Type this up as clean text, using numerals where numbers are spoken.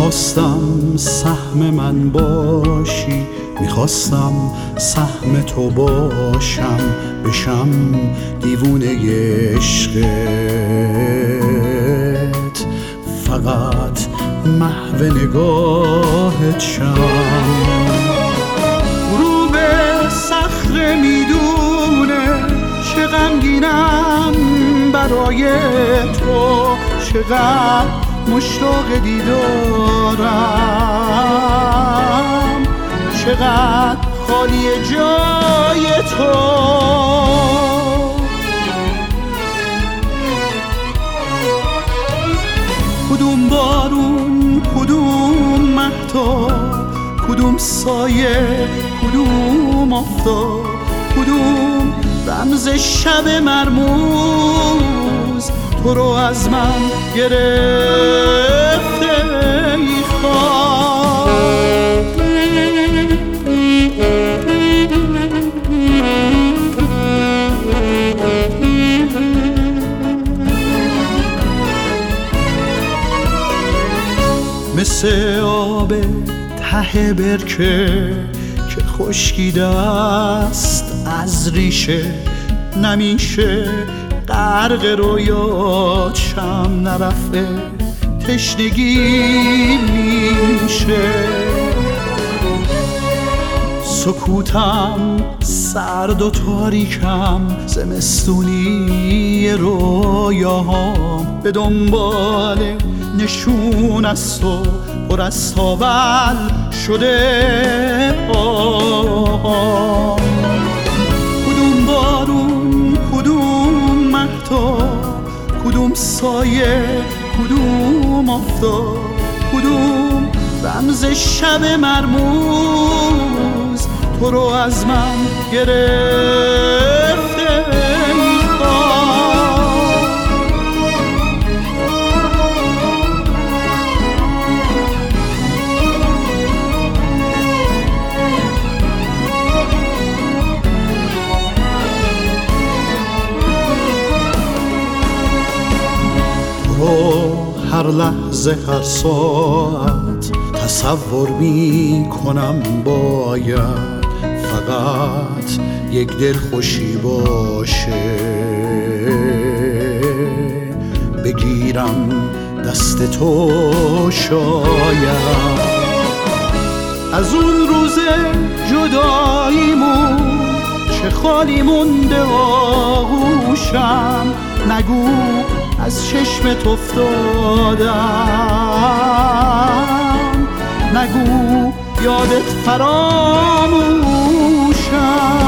میخواستم سهم من باشی، میخواستم سهم تو باشم، بشم دیوونه عشقت، فقط محو نگاهت شم. غروب صخره میدونه چه غمگینم برای تو، چقدر مشتاق دیدارم، چقدر خالی جای تو. کدوم بارون، کدوم مهتاب، کدوم سایه، کدوم آفتاب، کدوم رمز شب مرموز تو رو از من گرفته ای خواب. مثل آب ته برکه که خشکیده است از ریشه، نمیشه غرق رویات شم، نرفته تشنگی میشه. سکوتم سرد و تاریکم، زمستونی رویاهام، به دنبال نشون از تو پر از تاول شده پاهام. کدوم بارون، کدوم مهتاب، کدوم سایه، کدوم آفتاب، کدوم رمز شب مرموز تو رو از من گرفته ای خواب. هر لحظه هر ساعت تصور می کنم باید فقط یک دلخوشی باشه، بگیرم دست تو شاید. از اون روز جداییمون چه خالی مونده آغوشم، نگو از چشمت افتادم، نگو یادت فراموشم.